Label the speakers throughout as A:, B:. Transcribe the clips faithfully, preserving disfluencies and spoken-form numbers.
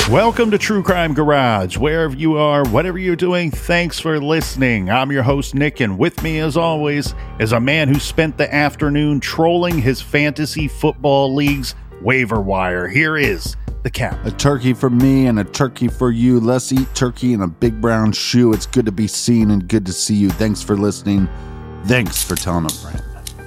A: Welcome to True Crime Garage. Wherever you are, whatever you're doing, thanks for listening. I'm your host, Nick, and with me, as always, is a man who spent the afternoon trolling his fantasy football league's waiver wire. Here is the Cap.
B: A turkey for me and a turkey for you. Let's eat turkey in a big brown shoe. It's good to be seen and good to see you. Thanks for listening. Thanks for telling a friend.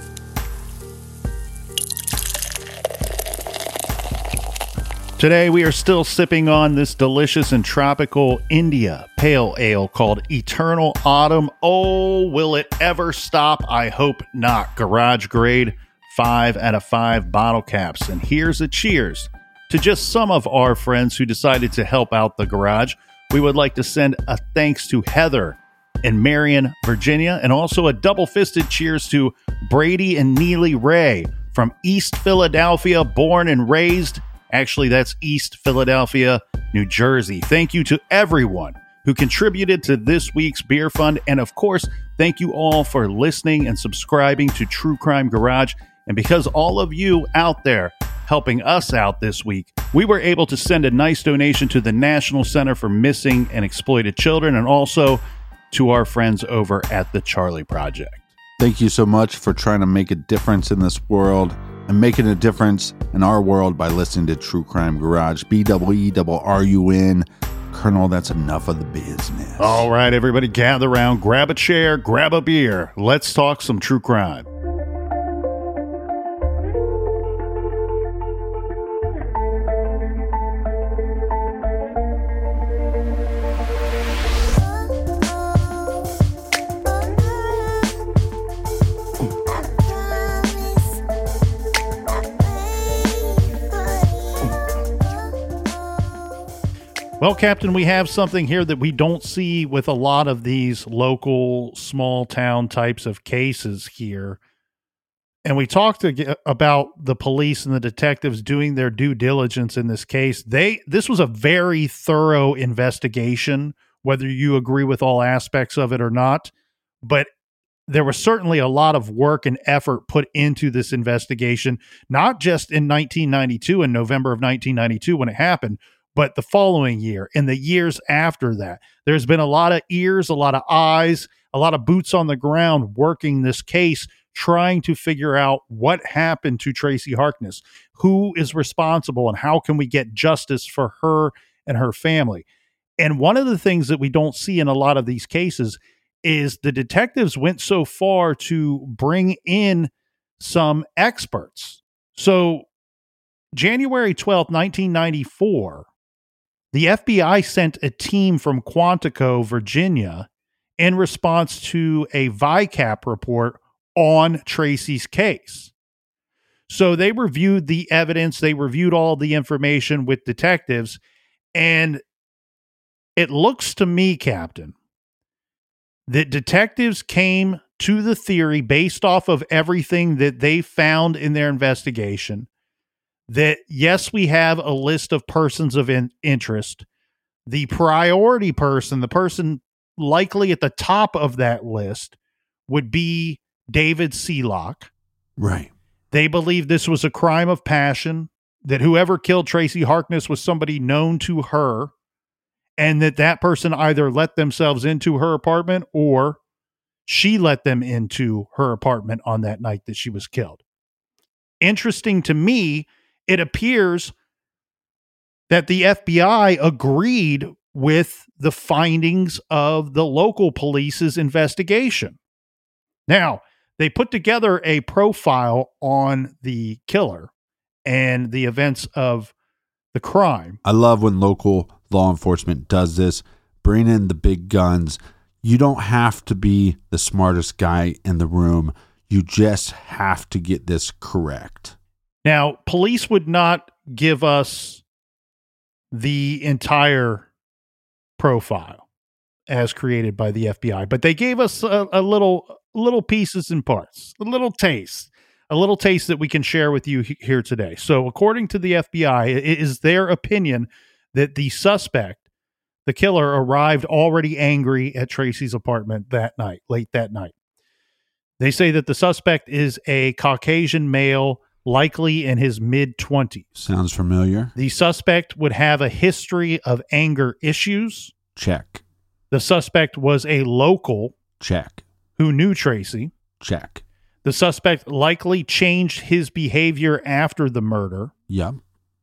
A: Today we are still sipping on this delicious and tropical India pale ale called Eternal Autumn. Oh, will it ever stop? I hope not. Garage grade, five out of five bottle caps. And here's a cheers to just some of our friends who decided to help out the garage. We would like to send a thanks to Heather in Marion, Virginia, and also a double-fisted cheers to Brady and Neely Ray from East Philadelphia, born and raised. Actually, that's East Philadelphia, New Jersey. Thank you to everyone who contributed to this week's beer fund. And of course, thank you all for listening and subscribing to True Crime Garage. And because all of you out there helping us out this week, we were able to send a nice donation to the National Center for Missing and Exploited Children and also to our friends over at the Charlie Project.
B: Thank you so much for trying to make a difference in this world and making a difference in our world by listening to True Crime Garage. B W E R R U N. Colonel, that's enough of the business.
A: All right, everybody gather around, grab a chair, grab a beer. Let's talk some true crime. Well, Captain, we have something here that we don't see with a lot of these local small town types of cases here. And we talked to, about the police and the detectives doing their due diligence in this case. They this was a very thorough investigation, whether you agree with all aspects of it or not. But there was certainly a lot of work and effort put into this investigation, not just in nineteen ninety-two, in November of nineteen ninety-two when it happened, but the following year and the years after that. There's been a lot of ears, a lot of eyes, a lot of boots on the ground working this case, trying to figure out what happened to Tracy Harkness, who is responsible, and how can we get justice for her and her family. And one of the things that we don't see in a lot of these cases is the detectives went so far to bring in some experts. So January twelfth, nineteen ninety-four, the F B I sent a team from Quantico, Virginia, in response to a V I C A P report on Tracy's case. So they reviewed the evidence, they reviewed all the information with detectives, and it looks to me, Captain, that detectives came to the theory based off of everything that they found in their investigation that, yes, we have a list of persons of in- interest. The priority person, the person likely at the top of that list, would be David Sealock.
B: Right.
A: They believe this was a crime of passion, that whoever killed Tracy Harkness was somebody known to her, and that that person either let themselves into her apartment or she let them into her apartment on that night that she was killed. Interesting to me, it appears that the F B I agreed with the findings of the local police's investigation. Now, they put together a profile on the killer and the events of the crime.
B: I love when local law enforcement does this. Bring in the big guns. You don't have to be the smartest guy in the room. You just have to get this correct.
A: Now, police would not give us the entire profile as created by the F B I, but they gave us a, a little little pieces and parts, a little taste, a little taste that we can share with you he- here today. So according to the F B I, it is their opinion that the suspect, the killer, arrived already angry at Tracy's apartment that night, late that night. They say that the suspect is a Caucasian male likely in his mid-twenties.
B: Sounds familiar.
A: The suspect would have a history of anger issues.
B: Check.
A: The suspect was a local.
B: Check.
A: Who knew Tracy.
B: Check.
A: The suspect likely changed his behavior after the murder.
B: Yep.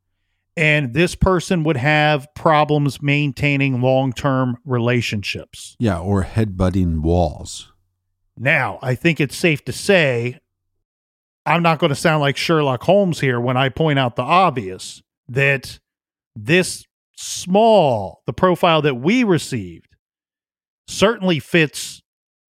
A: And this person would have problems maintaining long-term relationships.
B: Yeah, or headbutting walls.
A: Now, I think it's safe to say, I'm not going to sound like Sherlock Holmes here when I point out the obvious, that this small, the profile that we received, certainly fits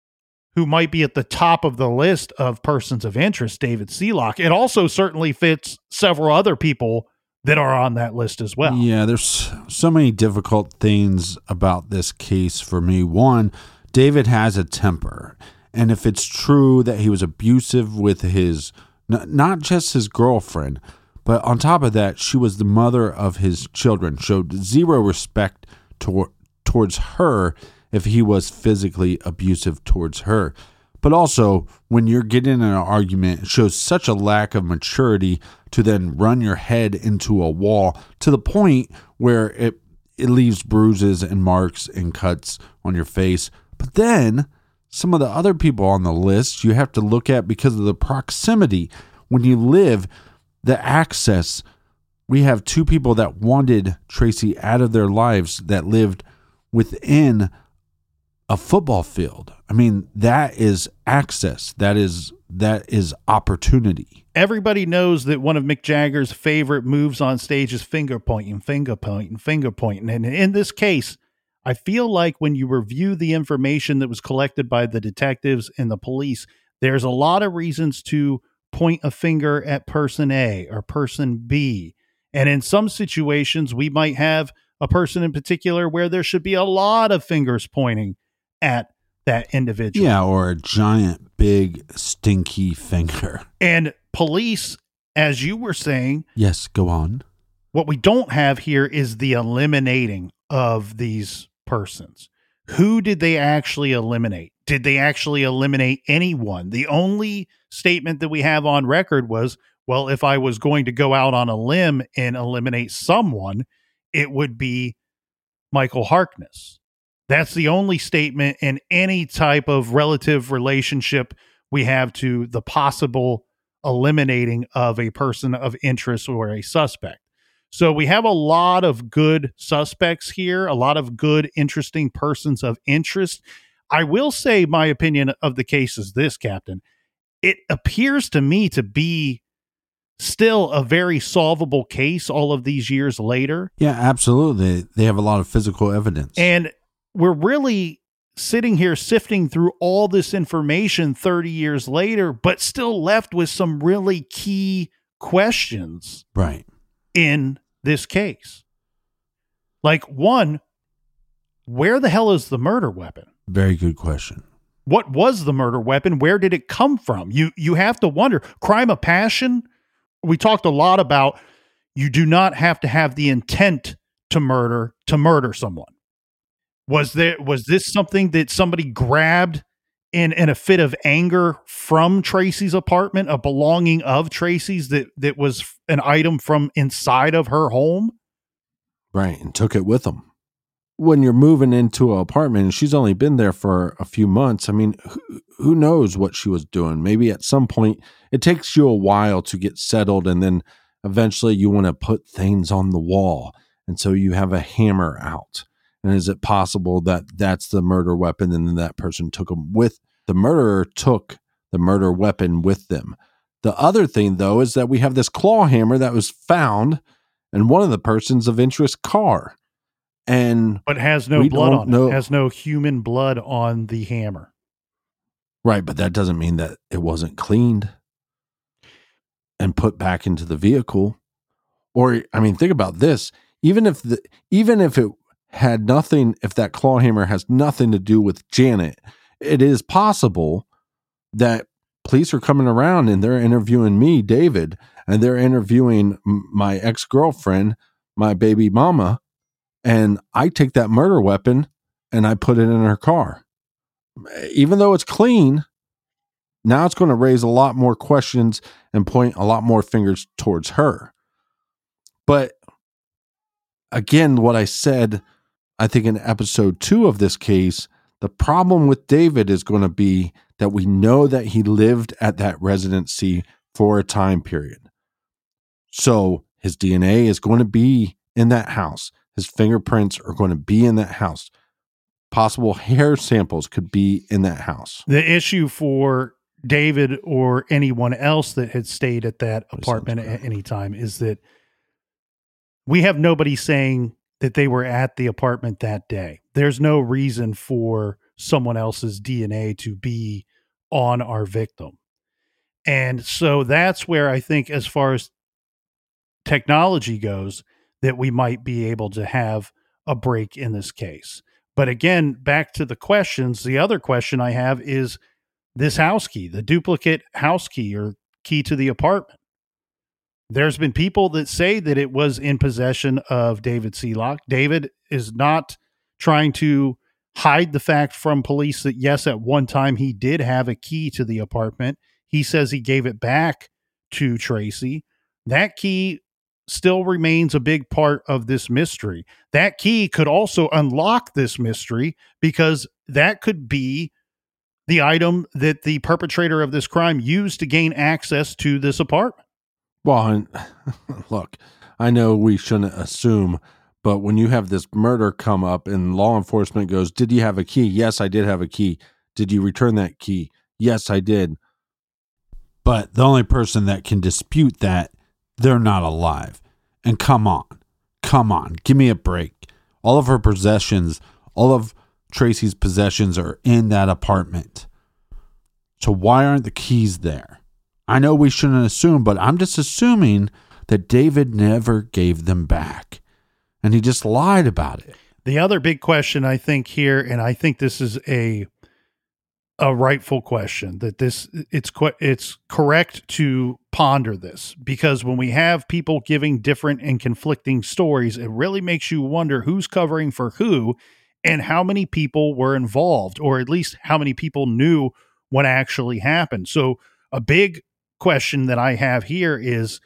A: who might be at the top of the list of persons of interest, David Sealock. It also certainly fits several other people that are on that list as well.
B: Yeah, there's so many difficult things about this case for me. One, David has a temper. And if it's true that he was abusive with his, not just his girlfriend, but on top of that, she was the mother of his children, showed zero respect tor- towards her if he was physically abusive towards her. But also, when you're getting in an argument, it shows such a lack of maturity to then run your head into a wall to the point where it it leaves bruises and marks and cuts on your face. But then some of the other people on the list you have to look at because of the proximity. When you live, the access, we have two people that wanted Tracy out of their lives that lived within a football field. I mean, that is access. That is that is opportunity.
A: Everybody knows that one of Mick Jagger's favorite moves on stage is finger pointing, finger pointing, finger pointing. And in this case, I feel like when you review the information that was collected by the detectives and the police, there's a lot of reasons to point a finger at person A or person B. And in some situations, we might have a person in particular where there should be a lot of fingers pointing at that individual.
B: Yeah, or a giant, big, stinky finger.
A: And police, as you were saying.
B: Yes, go on.
A: What we don't have here is the eliminating of these persons. Who did they actually eliminate? Did they actually eliminate anyone? The only statement that we have on record was, well, if I was going to go out on a limb and eliminate someone, it would be Michael Harkness. That's the only statement in any type of relative relationship we have to the possible eliminating of a person of interest or a suspect. So we have a lot of good suspects here, a lot of good, interesting persons of interest. I will say my opinion of the case is this, Captain. It appears to me to be still a very solvable case all of these years later.
B: Yeah, absolutely. They have a lot of physical evidence.
A: And we're really sitting here sifting through all this information thirty years later, but still left with some really key questions.
B: Right.
A: In this case. Like, one, where the hell is the murder weapon?
B: Very good question.
A: What was the murder weapon? Where did it come from? You you have to wonder. Crime of passion, we talked a lot about you do not have to have the intent to murder to murder someone. Was there was this something that somebody grabbed in, in a fit of anger from Tracy's apartment, a belonging of Tracy's that, that was an item from inside of her home?
C: Right, and took it with them. When you're moving into an apartment and she's only been there for a few months, I mean, who, who knows what she was doing? Maybe at some point, it takes you a while to get settled, and then eventually you want to put things on the wall. And so you have a hammer out. And is it possible that that's the murder weapon and then that person took them with? The murderer took the murder weapon with them. The other thing, though, is that we have this claw hammer that was found in one of the persons of interest car. And
A: but has no blood on it. Has no human blood on the hammer.
C: Right, but that doesn't mean that it wasn't cleaned and put back into the vehicle. Or, I mean, think about this. Even if the even if it had nothing, if that claw hammer has nothing to do with Janet, it is possible that police are coming around and they're interviewing me, David, and they're interviewing my ex-girlfriend, my baby mama, and I take that murder weapon and I put it in her car. Even though it's clean, now it's going to raise a lot more questions and point a lot more fingers towards her. But again, what I said, I think in episode two of this case, the problem with David is going to be that we know that he lived at that residency for a time period. So his D N A is going to be in that house. His fingerprints are going to be in that house. Possible hair samples could be in that house.
A: The issue for David or anyone else that had stayed at that apartment at any time is that we have nobody saying that they were at the apartment that day. There's no reason for someone else's D N A to be on our victim. And so that's where I think, as far as technology goes, that we might be able to have a break in this case. But again, back to the questions, the other question I have is this house key, the duplicate house key or key to the apartment. There's been people that say that it was in possession of David Seelock. David is not trying to hide the fact from police that, yes, at one time he did have a key to the apartment. He says he gave it back to Tracy. That key still remains a big part of this mystery. That key could also unlock this mystery, because that could be the item that the perpetrator of this crime used to gain access to this apartment.
C: Well, and look, I know we shouldn't assume, but when you have this murder come up and law enforcement goes, did you have a key? Yes, I did have a key. Did you return that key? Yes, I did.
B: But the only person that can dispute that, they're not alive. And come on, come on, give me a break. All of her possessions, all of Tracy's possessions are in that apartment. So why aren't the keys there? I know we shouldn't assume, but I'm just assuming that David never gave them back. And he just lied about it.
A: The other big question I think here, and I think this is a a rightful question, that this it's it's correct to ponder this, because when we have people giving different and conflicting stories, it really makes you wonder who's covering for who and how many people were involved, or at least how many people knew what actually happened. So a big question that I have here is,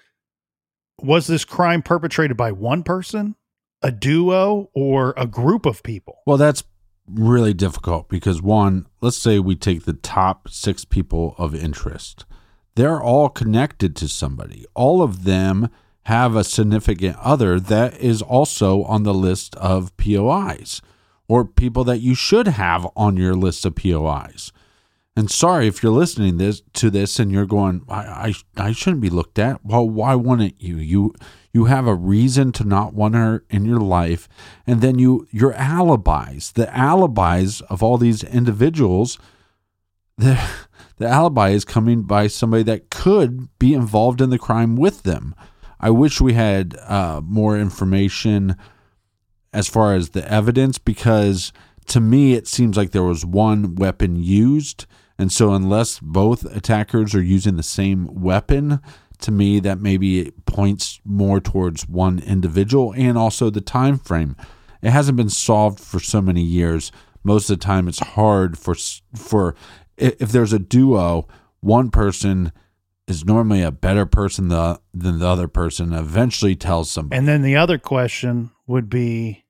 A: was this crime perpetrated by one person, a duo, or a group of people?
B: Well, that's really difficult because, one, let's say we take the top six people of interest. They're all connected to somebody. All of them have a significant other that is also on the list of P O Is, or people that you should have on your list of P O Is. And sorry if you're listening this to this and you're going, I, I I shouldn't be looked at. Well, why wouldn't you? You you have a reason to not want her in your life, and then you your alibis, the alibis of all these individuals, the the alibi is coming by somebody that could be involved in the crime with them. I wish we had uh, more information as far as the evidence, because to me it seems like there was one weapon used. And so unless both attackers are using the same weapon, to me that maybe points more towards one individual, and also the time frame. It hasn't been solved for so many years. Most of the time it's hard for for if there's a duo, one person is normally a better person the, than the other person, eventually tells somebody.
A: And then the other question would be,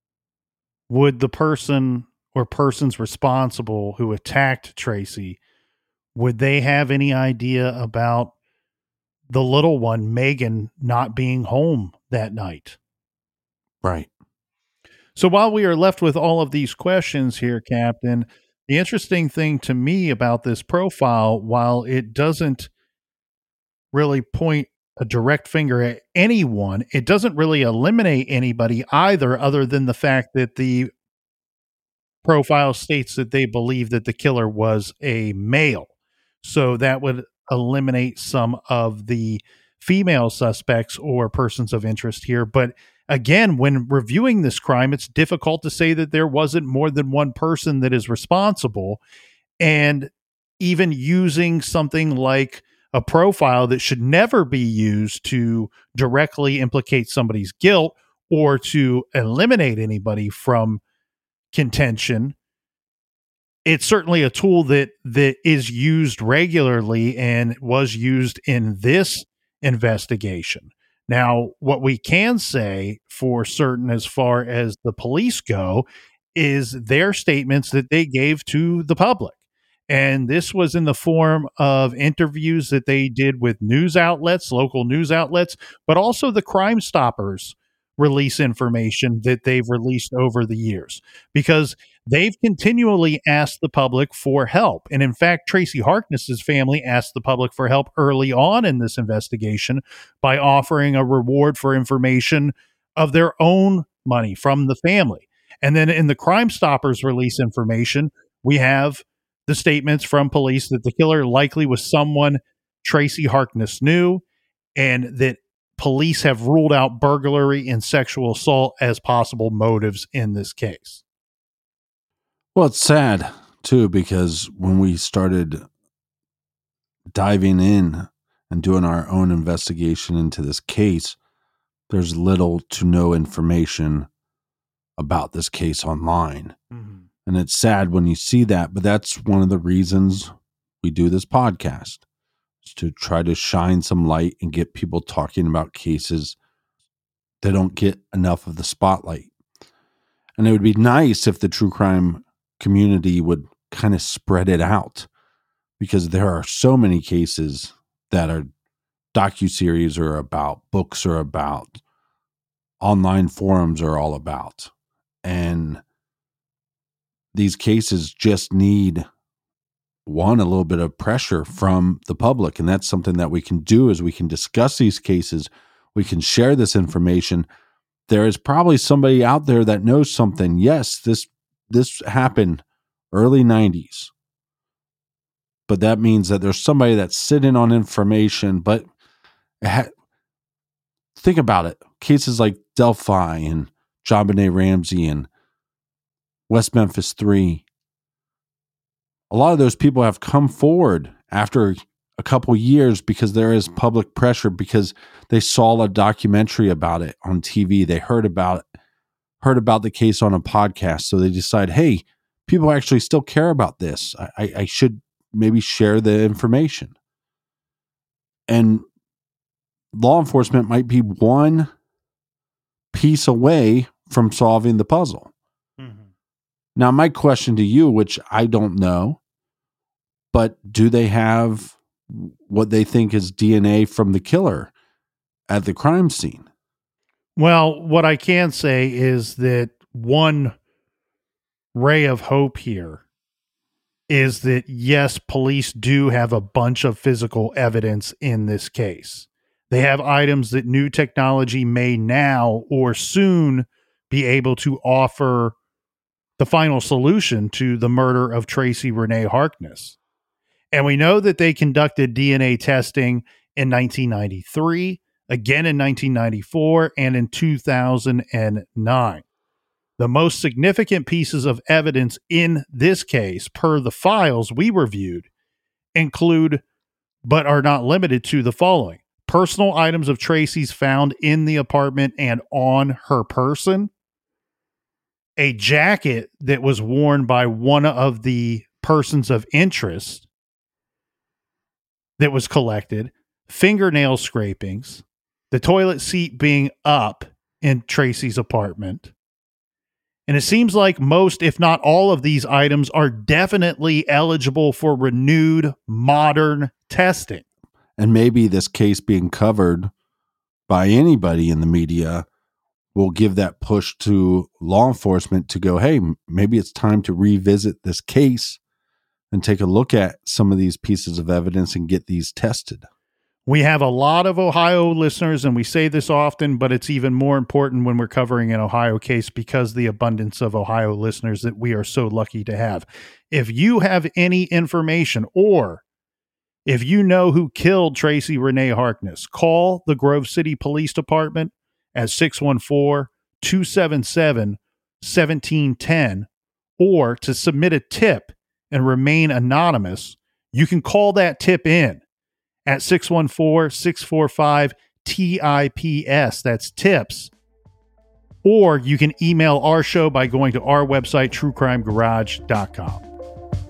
A: would the person or persons responsible who attacked Tracy, would they have any idea about the little one, Megan, not being home that night?
C: Right.
A: So while we are left with all of these questions here, Captain, the interesting thing to me about this profile, while it doesn't really point a direct finger at anyone, it doesn't really eliminate anybody either, other than the fact that the profile states that they believe that the killer was a male. So that would eliminate some of the female suspects or persons of interest here. But again, when reviewing this crime, it's difficult to say that there wasn't more than one person that is responsible. And even using something like a profile that should never be used to directly implicate somebody's guilt or to eliminate anybody from contention, it's certainly a tool that that is used regularly and was used in this investigation. Now, what we can say for certain as far as the police go is their statements that they gave to the public. And this was in the form of interviews that they did with news outlets, local news outlets, but also the Crime Stoppers release information that they've released over the years, because they've continually asked the public for help. And in fact, Tracy Harkness's family asked the public for help early on in this investigation by offering a reward for information of their own money from the family. And then in the Crime Stoppers release information, we have the statements from police that the killer likely was someone Tracy Harkness knew, and that police have ruled out burglary and sexual assault as possible motives in this case.
C: Well, it's sad, too, because when we started diving in and doing our own investigation into this case, there's little to no information about this case online. Mm-hmm. And it's sad when you see that, but that's one of the reasons we do this podcast, is to try to shine some light and get people talking about cases that don't get enough of the spotlight. And it would be nice if the true crime community would kind of spread it out, because there are so many cases that are docuseries are about, books are about, online forums are all about. And these cases just need, one, a little bit of pressure from the public. And that's something that we can do, is we can discuss these cases. We can share this information. There is probably somebody out there that knows something. Yes, this this happened early nineties. But that means that there's somebody that's sitting on information. But ha- think about it. Cases like Delphi and JonBenet Ramsey and West Memphis three. A lot of those people have come forward after a couple years because there is public pressure, because they saw a documentary about it on T V. They heard about it, heard about the case on a podcast. So they decide, hey, people actually still care about this. I, I should maybe share the information. And law enforcement might be one piece away from solving the puzzle. Mm-hmm. Now, my question to you, which I don't know, but do they have what they think is D N A from the killer at the crime scene?
A: Well, what I can say is that one ray of hope here is that, yes, police do have a bunch of physical evidence in this case. They have items that new technology may now or soon be able to offer the final solution to the murder of Tracy Renee Harkness. And we know that they conducted D N A testing in nineteen ninety-three, again in nineteen ninety-four, and in two thousand nine. The most significant pieces of evidence in this case, per the files we reviewed, include, but are not limited to, the following: personal items of Tracy's found in the apartment and on her person, a jacket that was worn by one of the persons of interest that was collected, fingernail scrapings, the toilet seat being up in Tracy's apartment. And it seems like most, if not all, of these items are definitely eligible for renewed modern testing.
C: And maybe this case being covered by anybody in the media will give that push to law enforcement to go, hey, maybe it's time to revisit this case and take a look at some of these pieces of evidence and get these tested.
A: We have a lot of Ohio listeners, and we say this often, but it's even more important when we're covering an Ohio case because the abundance of Ohio listeners that we are so lucky to have. If you have any information, or if you know who killed Tracy Renee Harkness, call the Grove City Police Department at six one four, two seven seven, one seven one zero, or to submit a tip and remain anonymous, you can call that tip in at six one four, six four five, T I P S. That's tips. Or you can email our show by going to our website, true crime garage dot com.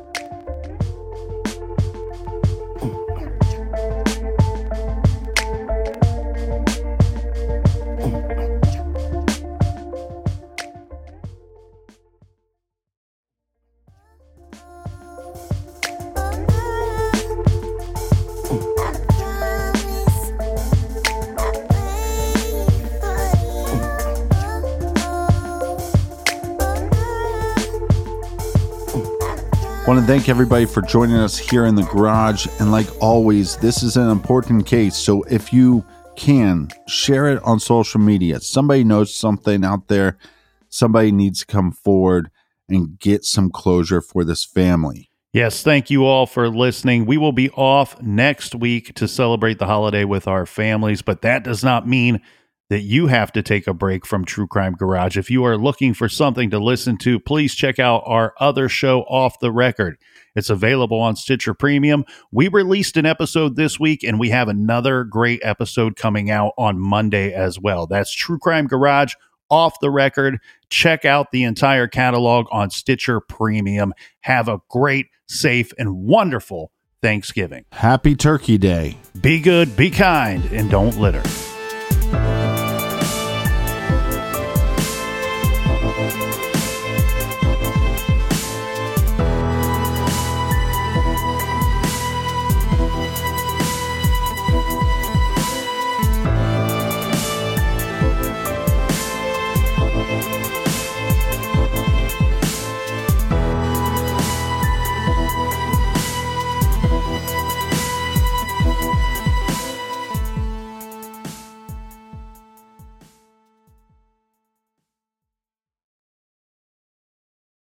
B: Want to thank everybody for joining us here in the garage. And like always, this is an important case. So if you can, share it on social media. Somebody knows something out there. Somebody needs to come forward and get some closure for this family.
A: Yes, thank you all for listening. We will be off next week to celebrate the holiday with our families, but that does not mean that you have to take a break from True Crime Garage. If you are looking for something to listen to, please check out our other show, Off the Record. It's available on Stitcher Premium. We released an episode this week, and we have another great episode coming out on Monday as well. That's True Crime Garage, Off the Record. Check out the entire catalog on Stitcher Premium. Have a great, safe, and wonderful Thanksgiving.
B: Happy Turkey Day.
A: Be good, be kind, and don't litter.